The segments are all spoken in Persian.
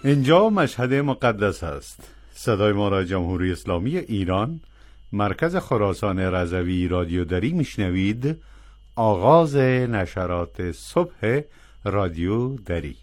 اینجا مشهد مقدس است. صدای ما را جمهوری اسلامی ایران، مرکز خراسان رضوی رادیو دری میشنوید. آغاز نشرات صبح رادیو دری.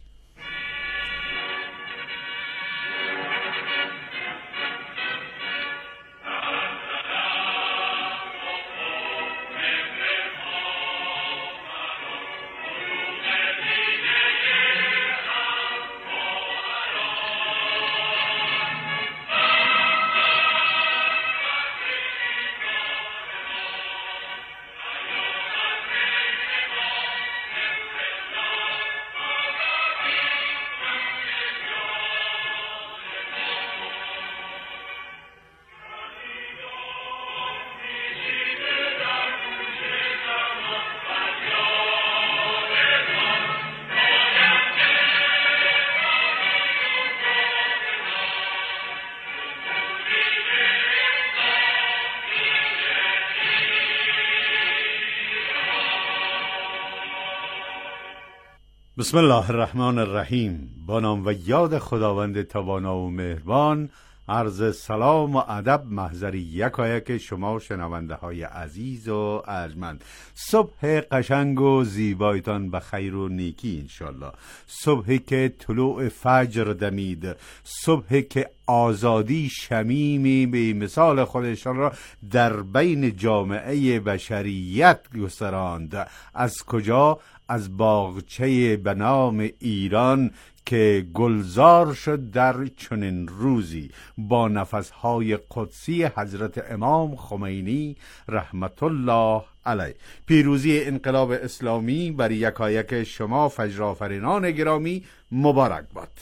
بسم الله الرحمن الرحیم. با نام و یاد خداوند توانا و مهربان. عرض سلام و ادب محضر یکایک شما شنونده های عزیز و ارجمند. صبح قشنگ و زیبایتان به خیر و نیکی انشالله. صبحی که طلوع فجر دمید، صبحی که آزادی شمیمی به مثال خودشان را در بین جامعه بشریت گستراند. از کجا؟ از باغچه به نام ایران که گلزار شد در چنین روزی با نفسهای قدسی حضرت امام خمینی رحمت الله علیه. پیروزی انقلاب اسلامی بر یکایک شما فجرآفرینان گرامی مبارک باد.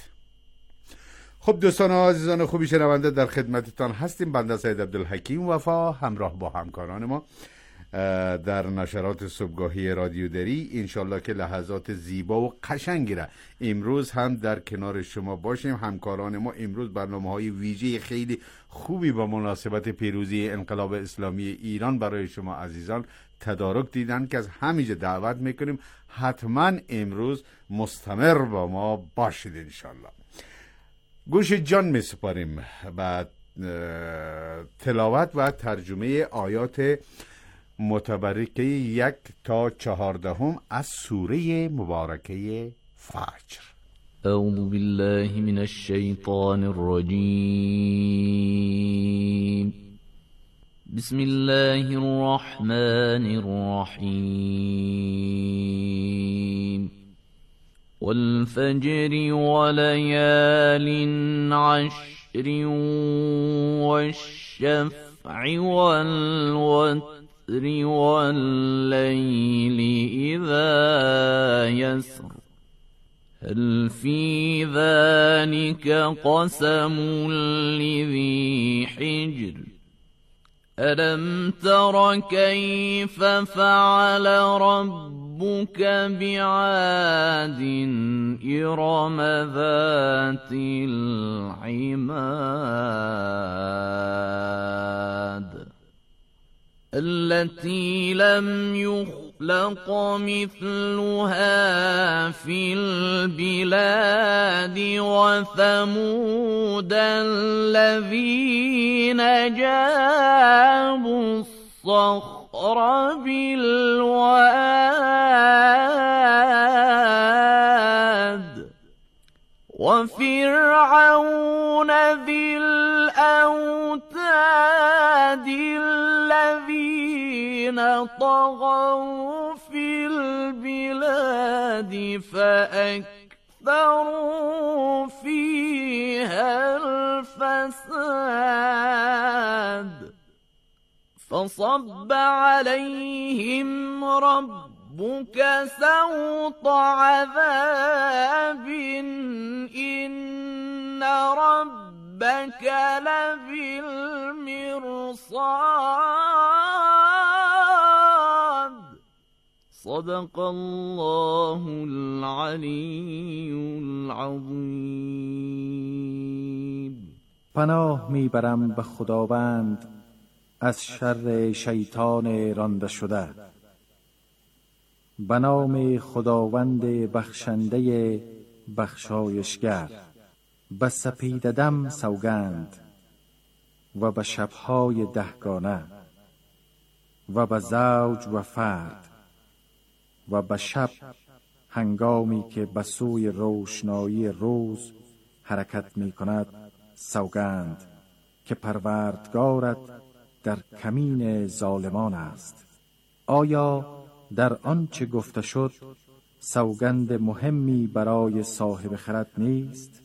خب دوستان و عزیزان خوبی شنونده، در خدمتتان هستیم. بنده سید عبدالحکیم وفا همراه با همکاران ما در نشرات صبحگاهی رادیو دری. انشالله که لحظات زیبا و قشنگی را امروز هم در کنار شما باشیم. همکاران ما امروز برنامه‌های ویژه خیلی خوبی با مناسبت پیروزی انقلاب اسلامی ایران برای شما عزیزان تدارک دیدن که از همینجا دعوت میکنیم حتما امروز مستمر با ما باشید انشالله. گوش جان میسپاریم و تلاوت و ترجمه آیات متبرکه 1 تا 14 از سوره مبارکه فجر. اعوذ بالله من الشیطان الرجیم. بسم الله الرحمن الرحیم. والفجر وليال عشر والشفع والوتر والليل إذا يسر هل في ذلك قسم لذي حجر ألم تر كيف فعل ربك بعاد إرم ذات العماد التي لم يخلق مثلها في البلاد وثمود الذين جابوا الصخر بالواد وفرعون ذي الأوتاد الذين طغوا في البلاد فأكثروا فيها الفساد فصب عليهم ربك سوط عذاب إن ربك لبالمرصاد صدق الله العلی العظیم. پناه میبرم به خداوند از شر شیطان رانده شده. به نام خداوند بخشنده بخشایشگر. به سپیددم سوگند و به شبهای دهگانه و به زوج و فرد و به شب هنگامی که به سوی روشنایی روز حرکت می کند سوگند که پروردگارت در کمین ظالمان است. آیا در آنچه گفته شد سوگند مهمی برای صاحب خرد نیست؟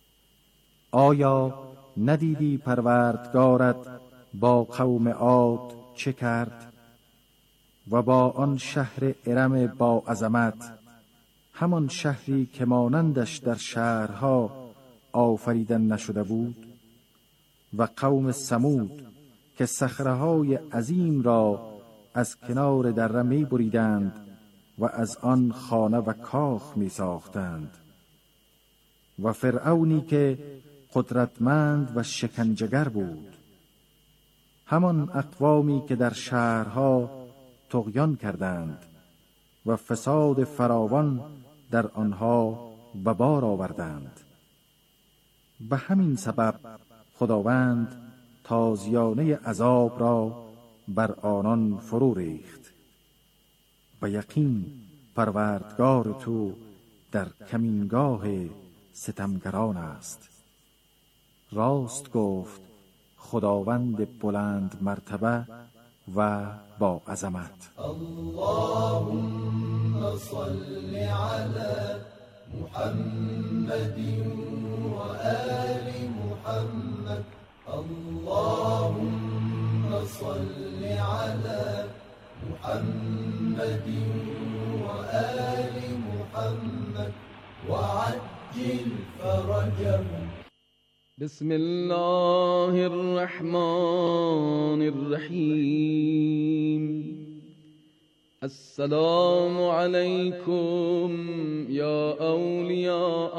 آیا ندیدی پروردگارت با قوم عاد چه کرد و با آن شهر ارم با عظمت، همان شهری که مانندش در شهرها آفریدن نشده بود، و قوم ثمود که صخره‌های عظیم را از کنار دره می بریدند و از آن خانه و کاخ می ساختند، و فرعونی که قدرتمند و شکنجه‌گر بود، همان اقوامی که در شهرها طغیان کردند و فساد فراوان در آنها به بار آوردند. به همین سبب خداوند تازیانه عذاب را بر آنان فرو ریخت. به یقین پروردگار تو در کمینگاه ستمگران است. راست گفت خداوند بلند مرتبه و با عظمت. اللهم صل على محمد و آل محمد. اللهم صل على محمد و آل محمد وعجل فرجهم. بسم الله الرحمن الرحیم. السلام علیکم یا اولیاء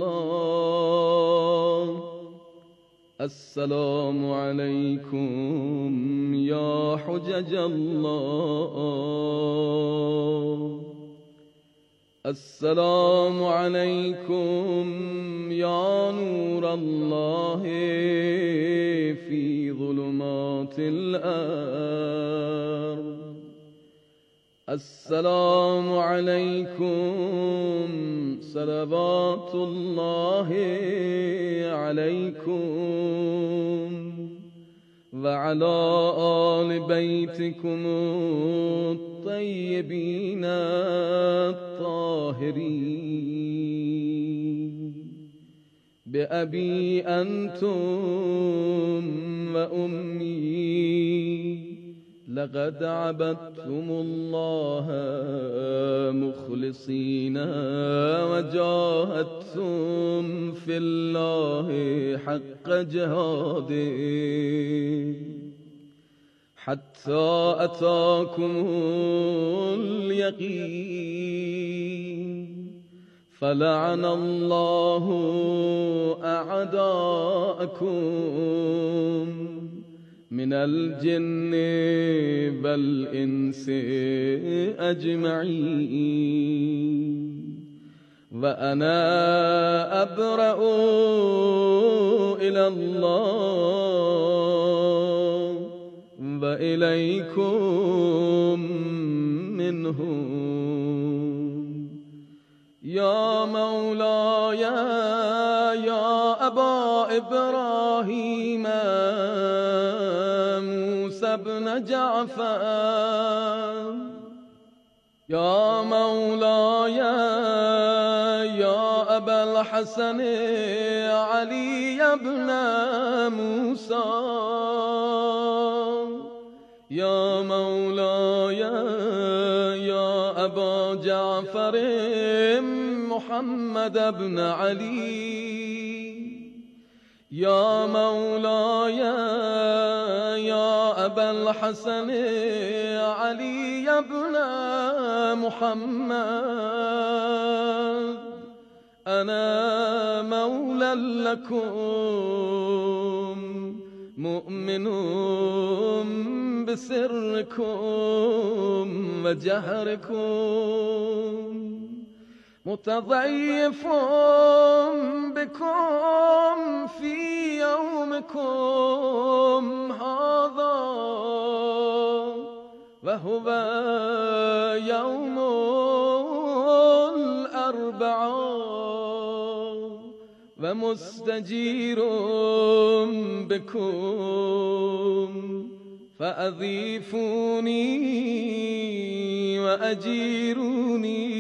الله. السلام علیکم یا حجج الله. السلام علیکم یا نور الله فی ظلمات الارض. السلام علیکم صلوات الله علیکم و علی آل بیتکم الطیبین الطاهرین. بأبی انتم و امی لقد عبدتم الله مخلصین و جاهدتم فی الله حق جهاده حتی اتاکم الیقین. فلعن الله اعداءکم من الجن والانس اجمعین. و انا ابرأ الی الله و الیکم منهم. یا مولاي یا ابا ابراهیم موسی بن جعفر. یا مولاي یا ابا الحسن علی بن موسی. یا مولاي یا ابا جعفر محمد بن علی. یا مولاي یا ابا الحسن علی بن محمد. انا مولا لكم مؤمن بسركم وجهركم متضعف بكم في يومكم هذا وهو يوم الأربعاء ومستجير بكم فأضيفوني وأجيروني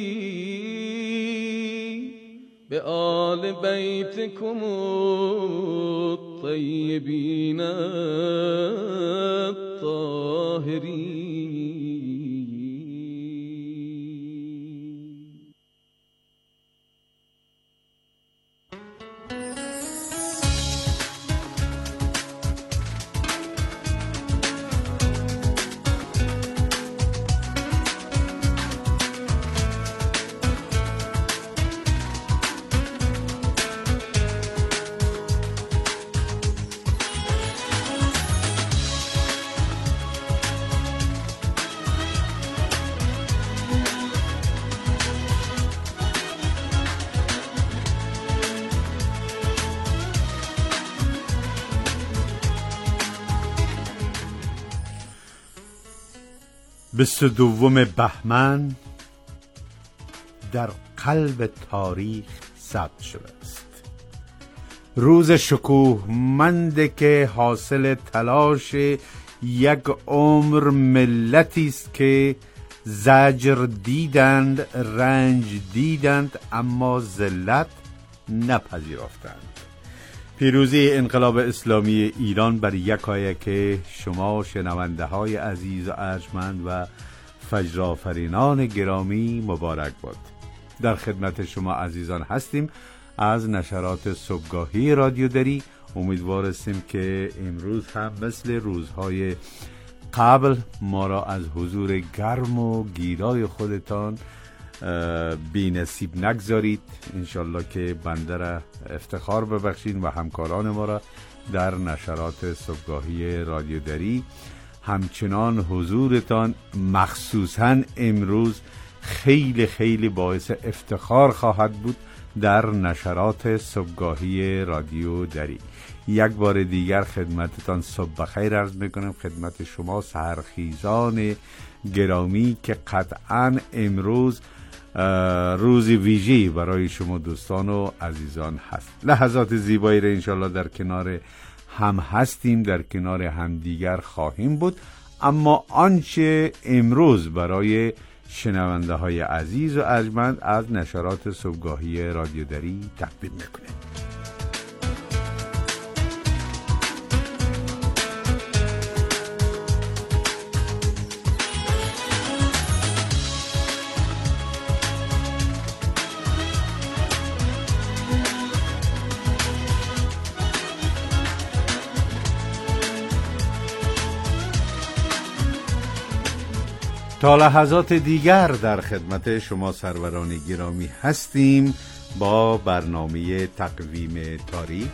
بآل بيتكم الطيبين الطاهرين. بیست و دوم بهمن در قلب تاریخ ثبت شده است. روز شکوهمند که حاصل تلاش یک عمر ملتی است که زجر دیدند، رنج دیدند، اما ذلت نپذیرفتند. پیروزی انقلاب اسلامی ایران بر یکایک شما شنونده های عزیز و ارجمند و فجرآفرینان گرامی مبارک باد. در خدمت شما عزیزان هستیم از نشرات صبحگاهی رادیو دری. امیدوار هستیم که امروز هم مثل روزهای قبل ما را از حضور گرم و گیرای خودتان بی نصیب نگذارید. انشالله که بنده را افتخار ببخشید و همکاران ما را در نشرات صبحگاهی رادیو دری. همچنان حضورتان مخصوصا امروز خیلی خیلی باعث افتخار خواهد بود در نشرات صبحگاهی رادیو دری. یک بار دیگر خدمتتان صبح بخیر عرض میکنم، خدمت شما سحرخیزان گرامی که قطعا امروز روز ویژه‌ای برای شما دوستان و عزیزان هست. لحظات زیبایی را انشالله در کنار هم هستیم، در کنار هم دیگر خواهیم بود. اما آنچه امروز برای شنونده های عزیز و ارجمند از نشرات صبحگاهی رادیو دری تقدیم میکنیم. تا لحظات دیگر در خدمت شما سروران گرامی هستیم با برنامه تقویم تاریخ.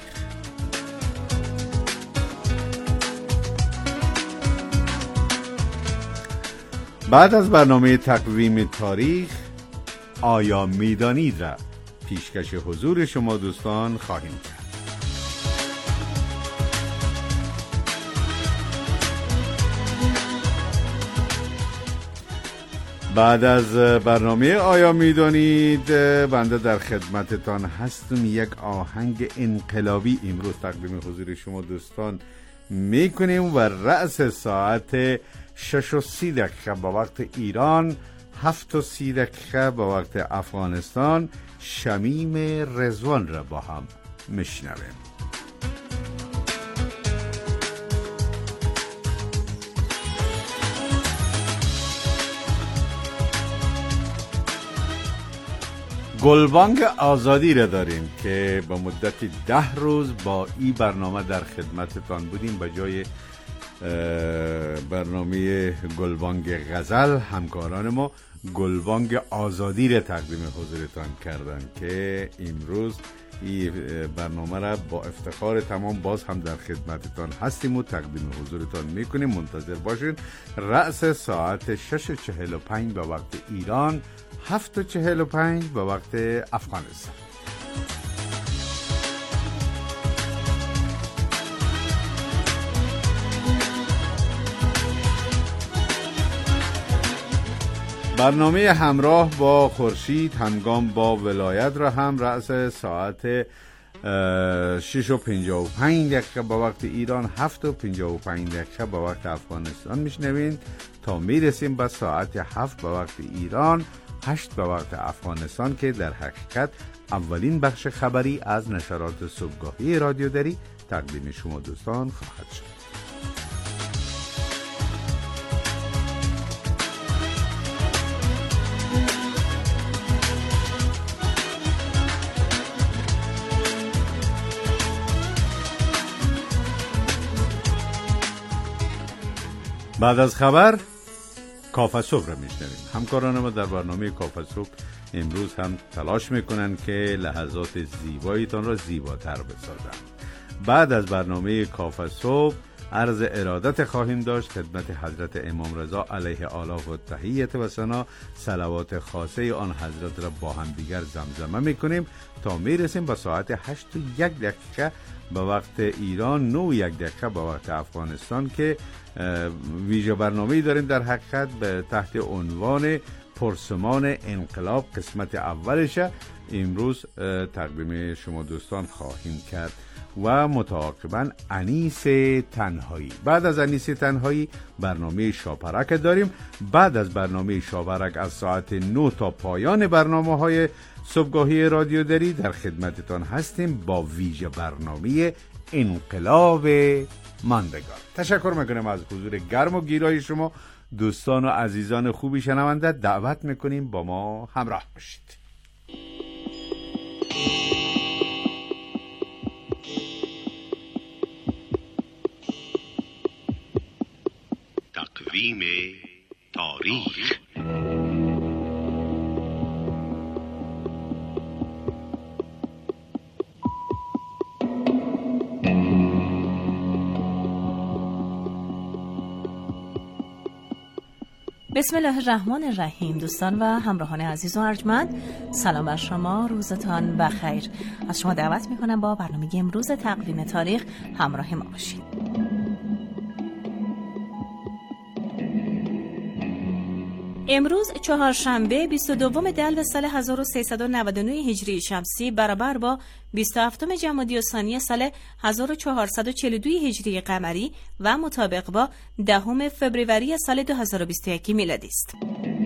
بعد از برنامه تقویم تاریخ آیا میدانید را پیشکش حضور شما دوستان خواهیم کرد. بعد از برنامه آیا میدانید بنده در خدمتتان هستم. یک آهنگ انقلابی امروز تقدیم حضور شما دوستان میکنیم و رأس ساعت 6:30 به وقت ایران، 7:30 به وقت افغانستان شمیم رضوان را با هم میشنویم. گلبانگ آزادی را داریم که با مدت 10 روز با این برنامه در خدمتتان بودیم. به جای برنامه گلبانگ غزل همکاران ما گلبانگ آزادی را تقدیم حضورتان کردن که امروز این برنامه را با افتخار تمام باز هم در خدمتتان هستیم و تقدیم حضورتان میکنیم. منتظر باشین. رأس ساعت 6:45 به وقت ایران، 7:45 به وقت افغانستان. برنامه همراه با خورشید همگام با ولایت را هم رأس ساعت 6:55 با وقت ایران، 7:55 با وقت افغانستان میشنوین تا میرسیم به ساعت 7 با وقت ایران، 8 با وقت افغانستان که در حقیقت اولین بخش خبری از نشرات صبحگاهی رادیو دری تقدیم شما دوستان خواهد شد. بعد از خبر کافه صبح را میشنویم. همکاران ما در برنامه کافه صبح امروز هم تلاش میکنن که لحظات زیباییتان را زیباتر بسازن. بعد از برنامه کافه صبح عرض ارادت خواهیم داشت خدمت حضرت امام رضا علیه آله و تحیت و ثنا، صلوات خاصه آن حضرت را با هم دیگر زمزمه میکنیم تا میرسیم به ساعت 8:01 به وقت ایران، 9:01 به وقت افغانستان که ویژه برنامه‌ای داریم در حقیقت به تحت عنوان پرسمان انقلاب، قسمت اولش امروز تقدیم شما دوستان خواهیم کرد و متعاقباً انیس تنهایی. بعد از انیس تنهایی برنامه شاپرک داریم. بعد از برنامه شاپرک از ساعت 9 تا پایان برنامه‌های صبحگاهی رادیو دری در خدمتتان هستیم با ویژه برنامه انقلاب ماندگار. تشکر میکنم از حضور گرم و گیرای شما دوستان و عزیزان خوبی شنونده. دعوت میکنیم با ما همراه باشید. تقویم تاریخ. بسم الله الرحمن الرحیم. دوستان و همراهان عزیز و ارجمند، سلام بر شما، روزتان بخیر. از شما دعوت میکنم با برنامه امروز تقویم تاریخ همراه ما باشید. امروز چهارشنبه 22 دلو سال 1399 هجری شمسی برابر با 27 جمادی الثانی سال 1442 هجری قمری و مطابق با 10 فوریه سال 2021 میلادی است.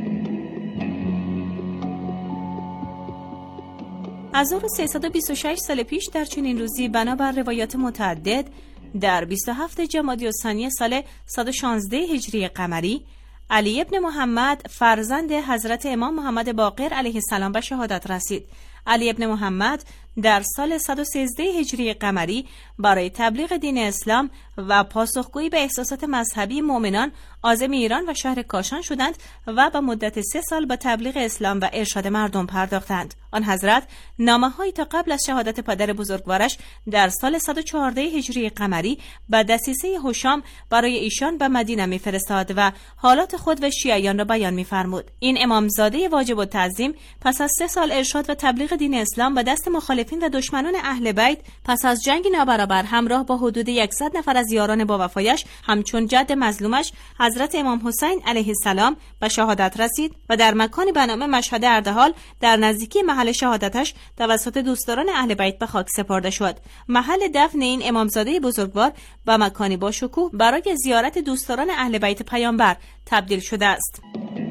1326 سال پیش در چنین روزی بنابر روایات متعدد در 27 جمادی الثانی سال 116 هجری قمری علی ابن محمد فرزند حضرت امام محمد باقر علیه السلام به شهادت رسید. علی ابن محمد در سال 113 هجری قمری برای تبلیغ دین اسلام و پاسخگویی به احساسات مذهبی مؤمنان عازم ایران و شهر کاشان شدند و به مدت 3 سال به تبلیغ اسلام و ارشاد مردم پرداختند. آن حضرت نامه‌هایی تا قبل از شهادت پدر بزرگوارش در سال 114 هجری قمری به دسیسه هشام برای ایشان به مدینه می‌فرستاد و حالات خود و شیعیان را بیان می‌فرمود. این امامزاده واجب التعظیم پس از 3 سال ارشاد و تبلیغ دین اسلام به دست مخالفین و دشمنان اهل بیت، پس از جنگ نابرابر همراه با حدود 100 نفر از یاران با وفایش همچون جد مظلومش حضرت امام حسین علیه السلام به شهادت رسید و در مکانی به نام مشهد اردهال در نزدیکی محل شهادتش توسط دوستداران اهل بیت به خاک سپرده شد. محل دفن این امامزاده بزرگوار به مکانی با شکوه برای زیارت دوستداران اهل بیت پیامبر تبدیل شده است.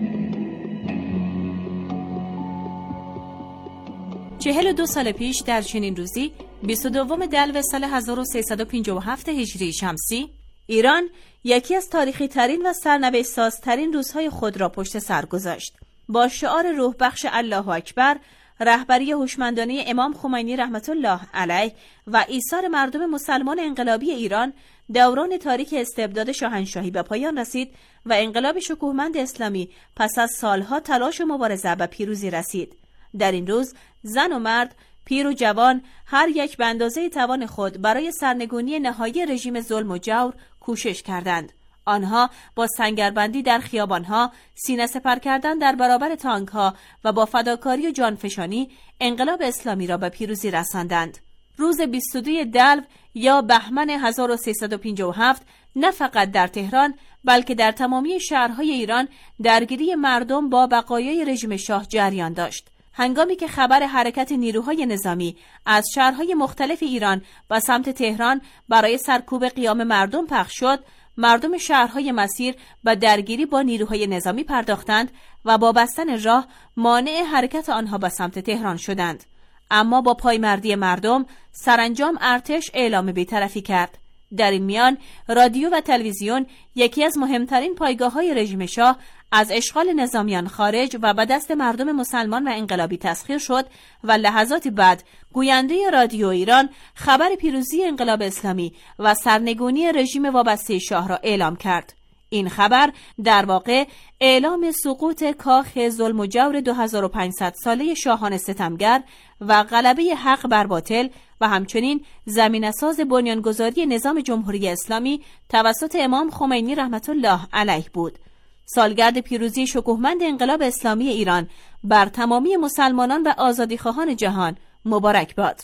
42 سال پیش در چنین روزی 22 دلو سال 1357 هجری شمسی ایران یکی از تاریخی ترین و سرنوشت سازترین روزهای خود را پشت سر گذاشت. با شعار روح بخش الله اکبر، رهبری هوشمندانه امام خمینی رحمت الله علیه و ایثار مردم مسلمان انقلابی ایران، دوران تاریک استبداد شاهنشاهی به پایان رسید و انقلاب شکوهمند اسلامی پس از سالها تلاش و مبارزه به پیروزی رسید. در این روز زن و مرد، پیر و جوان، هر یک به اندازه توان خود برای سرنگونی نهایی رژیم ظلم و جور کوشش کردند. آنها با سنگربندی در خیابانها، سینه سپر کردن در برابر تانکها و با فداکاری و جانفشانی انقلاب اسلامی را به پیروزی رساندند. روز 22 دلو یا بهمن 1357 نه فقط در تهران بلکه در تمامی شهرهای ایران درگیری مردم با بقایای رژیم شاه جریان داشت. هنگامی که خبر حرکت نیروهای نظامی از شهرهای مختلف ایران به سمت تهران برای سرکوب قیام مردم پخش شد، مردم شهرهای مسیر به درگیری با نیروهای نظامی پرداختند و با بستن راه مانع حرکت آنها به سمت تهران شدند. اما با پایمردی مردم سرانجام ارتش اعلام بی‌طرفی کرد. در این میان رادیو و تلویزیون، یکی از مهمترین پایگاه‌های رژیم شاه، از اشغال نظامیان خارج و به دست مردم مسلمان و انقلابی تسخیر شد و لحظاتی بعد گوینده رادیو ایران خبر پیروزی انقلاب اسلامی و سرنگونی رژیم وابسته شاه را اعلام کرد. این خبر در واقع اعلام سقوط کاخ ظلم و جور 2500 ساله شاهان ستمگر و غلبه حق بر باطل و همچنین زمینه‌ساز بنیانگذاری نظام جمهوری اسلامی توسط امام خمینی رحمت الله علیه بود. سالگرد پیروزی شکوهمند انقلاب اسلامی ایران بر تمامی مسلمانان و آزادیخواهان جهان مبارک باد.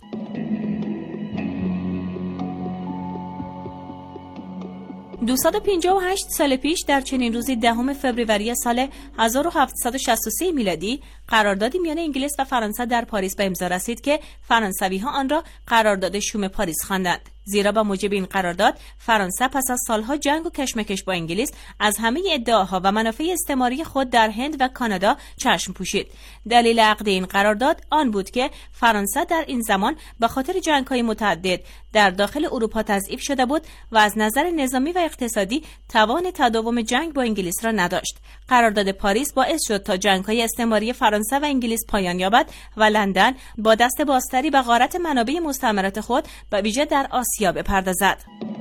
258 سال پیش در چنین روزی 10 فوریه سال 1763 میلادی قراردادی میان انگلیس و فرانسه در پاریس به امضا رسید که فرانسوی‌ها آن را قرارداد شوم پاریس خواندند. زیرا با موجب این قرارداد فرانسه پس از سالها جنگ و کشمکش با انگلیس از همه ادعاها و منافع استعماری خود در هند و کانادا چشم پوشید. دلیل عقد این قرارداد آن بود که فرانسه در این زمان به خاطر جنگ‌های متعدد در داخل اروپا تضعیف شده بود و از نظر نظامی و اقتصادی توان تداوم جنگ با انگلیس را نداشت. قرارداد پاریس باعث شد تا جنگ‌های استعماری فرانسه و انگلیس پایان یابد و لندن با دست بازتری به غارت منابع مستعمرات خود به ویژه در آسیا بپردازد.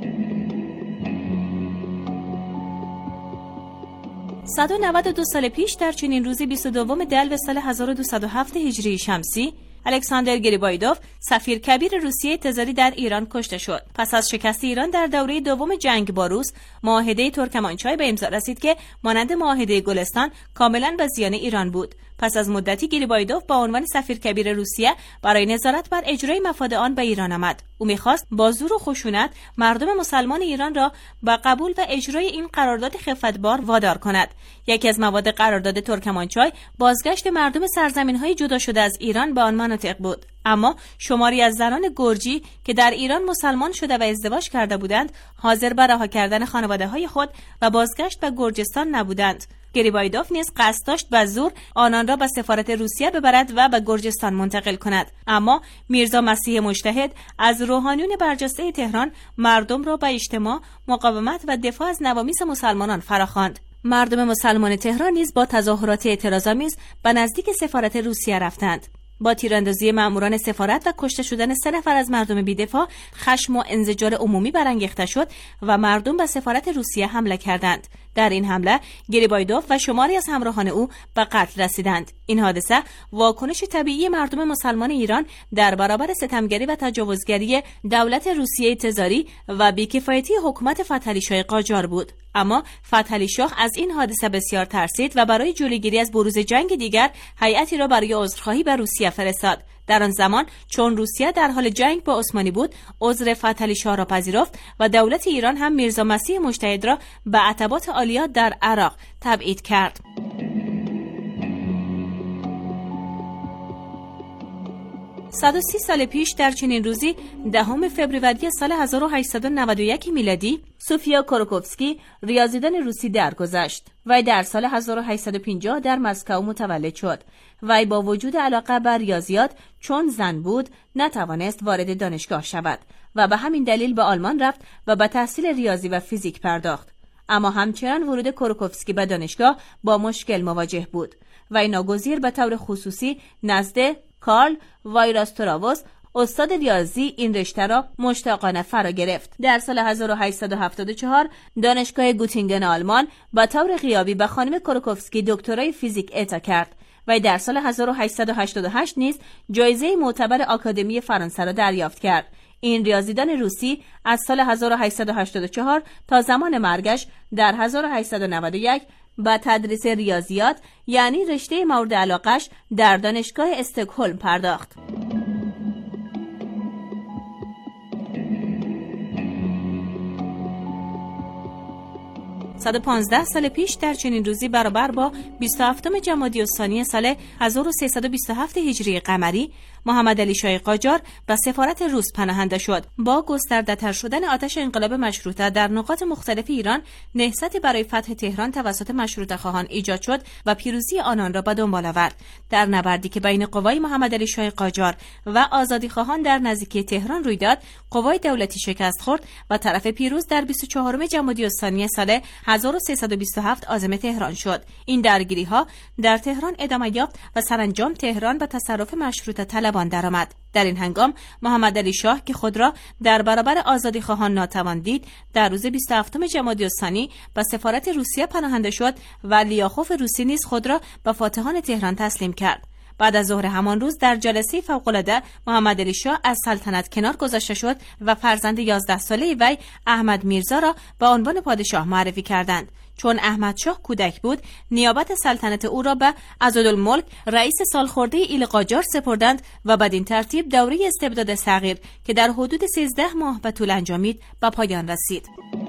192 سال پیش در چنین روزی 22 دلو سال 1207 هجری شمسی الکساندر گریبایدوف سفیر کبیر روسیه تزاری در ایران کشته شد. پس از شکست ایران در دوره دوم جنگ با روس، معاهده ترکمانچای به امضا رسید که مانند معاهده گلستان کاملا به زیان ایران بود. پس از مدتی گریبایدوف با عنوان سفیر کبیر روسیه برای نظارت بر اجرای مفاد آن به ایران آمد. او می‌خواست با زور و خشونت مردم مسلمان ایران را به قبول و اجرای این قرارداد خفتبار وادار کند. یکی از مواد قرارداد ترکمانچای بازگشت مردم سرزمین‌های جدا شده از ایران به آن مناطق بود. اما شماری از زنان گرجی که در ایران مسلمان شده و ازدواج کرده بودند، حاضر به رها کردن خانواده‌های خود و بازگشت به گرجستان نبودند. گریبایدوف نیز قصد داشت به زور آنان را به سفارت روسیه ببرد و به گرجستان منتقل کند، اما میرزا مسیح مجتهد از روحانیون برجسته تهران مردم را به اجتماع، مقاومت و دفاع از نوامیس مسلمانان فراخواند. مردم مسلمان تهران نیز با تظاهرات اعتراض‌آمیز به نزدیک سفارت روسیه رفتند. با تیراندازی ماموران سفارت و کشته شدن 3 نفر از مردم بی‌دفاع، خشم و انزجار عمومی برانگیخته شد و مردم به سفارت روسیه حمله کردند. در این حمله گریبایدوف و شماری از همراهان او به قتل رسیدند. این حادثه واکنش طبیعی مردم مسلمان ایران در برابر ستمگری و تجاوزگری دولت روسیه تزاری و بی‌کفایتی حکومت فتحعلی شاه قاجار بود. اما فتحعلی شاه از این حادثه بسیار ترسید و برای جلوگیری از بروز جنگ دیگر هیئتی را برای عذرخواهی به روسیه فرستاد. در آن زمان چون روسیه در حال جنگ با عثمانی بود، عذر فتحعلی شاه را پذیرفت و دولت ایران هم میرزا مسیح مجتهد را به عتبات عالیه در عراق تبعید کرد. 130 سال پیش در چنین روزی 10 فوریه سال 1891 میلادی سوفیا کوروکوفسکی ریاضیدان روسی درگذشت. وی در سال 1850 در مسکو متولد شد. وی با وجود علاقه بر ریاضیات چون زن بود نتوانست وارد دانشگاه شود و به همین دلیل به آلمان رفت و به تحصیل ریاضی و فیزیک پرداخت. اما همچنان ورود کوروکوفسکی به دانشگاه با مشکل مواجه بود. وی ناگزیر به طور خصوصی نزد کارل وایراستراوس استاد ریاضی این رشته را مشتاقانه فرا گرفت. در سال 1874 دانشگاه گوتینگن آلمان با طور غیابی به خانم کوروکوفسکی دکترای فیزیک اعطا کرد و در سال 1888 نیز جایزه معتبر آکادمی فرانسه را دریافت کرد. این ریاضیدان روسی از سال 1884 تا زمان مرگش در 1891 با تدریس ریاضیات یعنی رشته مورد علاقش در دانشگاه استکهلم پرداخت. 115 سال پیش در چنین روزی برابر با 27 جمادی الثانی سال 1327 هجری قمری محمد علی شاه قاجار به سفارت روس پناهنده شد. با گسترده‌تر شدن آتش انقلاب مشروطه در نقاط مختلف ایران، نهضتی برای فتح تهران توسط مشروطه خواهان ایجاد شد و پیروزی آنان را به دنبال آورد. در نبردی که بین قوای محمد علی شاه قاجار و آزادی خواهان در نزدیکی تهران روی داد، قوای دولتی شکست خورد و طرف پیروز در 24 جمادی الثانی سال 1327 عازم تهران شد. این درگیری‌ها در تهران ادامه یافت و سرانجام تهران به تصرف مشروطه طلبان درآمد. در این هنگام محمد علی شاه که خود را در برابر آزادی خواهان ناتوان دید، در روز 27 جمادی الثانی به سفارت روسیه پناهنده شد و لیاخوف روسی نیز خود را به فاتحان تهران تسلیم کرد. بعد از ظهر همان روز در جلسه فوق‌العاده محمد علی شاه از سلطنت کنار گذاشته شد و فرزند 11 ساله وی احمد میرزا را به عنوان پادشاه معرفی کردند. چون احمد شاه کودک بود، نیابت سلطنت او را به عضدالملک رئیس سالخورده ایل قاجار سپردند و بدین ترتیب دوره استبداد صغیر که در حدود 13 ماه به طول انجامید به پایان رسید.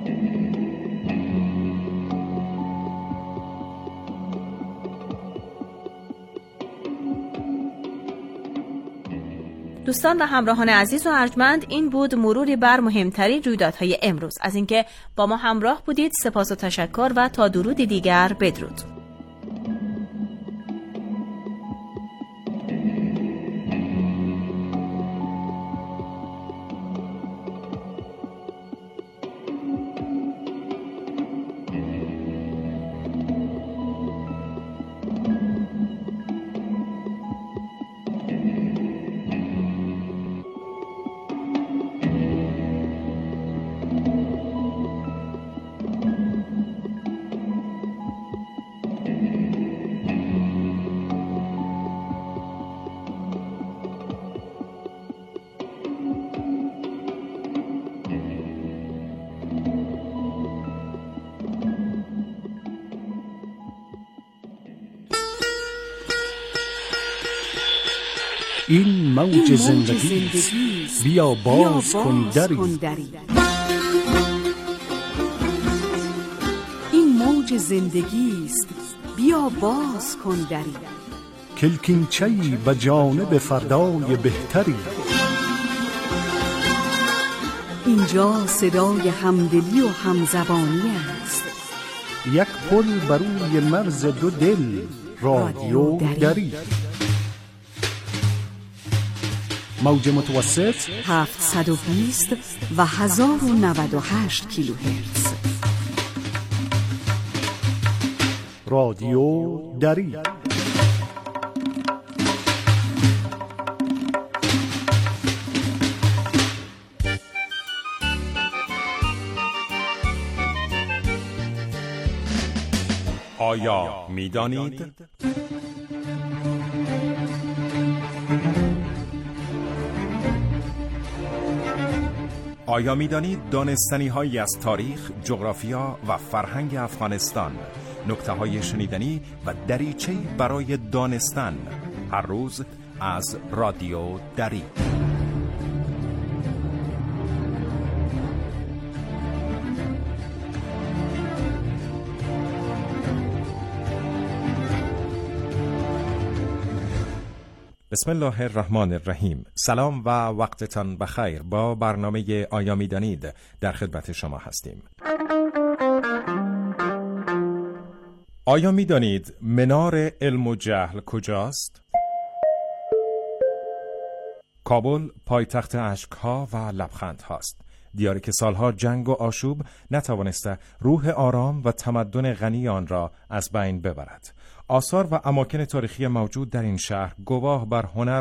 دوستان و همراهان عزیز و ارجمند، این بود مروری بر مهمترین رویدادهای امروز. از اینکه با ما همراه بودید سپاس و تشکر و تا درود دیگر بدرود. این موج زندگی بیا باز کن دری. این موج زندگی است، بیا باز کن دری. کلکینچه‌ای به جانب فردای بهتری. اینجا صدای همدلی و همزبانی است. یک پل بر روی مرز دو دل، رادیو دری. موج متوسط 720 و 1098 کیلوهرتز. رادیو دری. آیا می‌دانید؟ آیا می‌دانید دانستنی‌هایی از تاریخ، جغرافیا و فرهنگ افغانستان، نکته‌های شنیدنی و دریچه‌ای برای دانستن، هر روز از رادیو دری. بسم الله الرحمن الرحیم. سلام و وقتتان بخیر. با برنامه آیا می‌دانید در خدمت شما هستیم. آیا می‌دانید منار علم و جهل کجاست؟ کابل پایتخت اشک‌ها و لبخندهاست. دیاری که سالها جنگ و آشوب نتوانسته روح آرام و تمدن غنی آن را از بین ببرد. آثار و اماکن تاریخی موجود در این شهر گواه بر هنر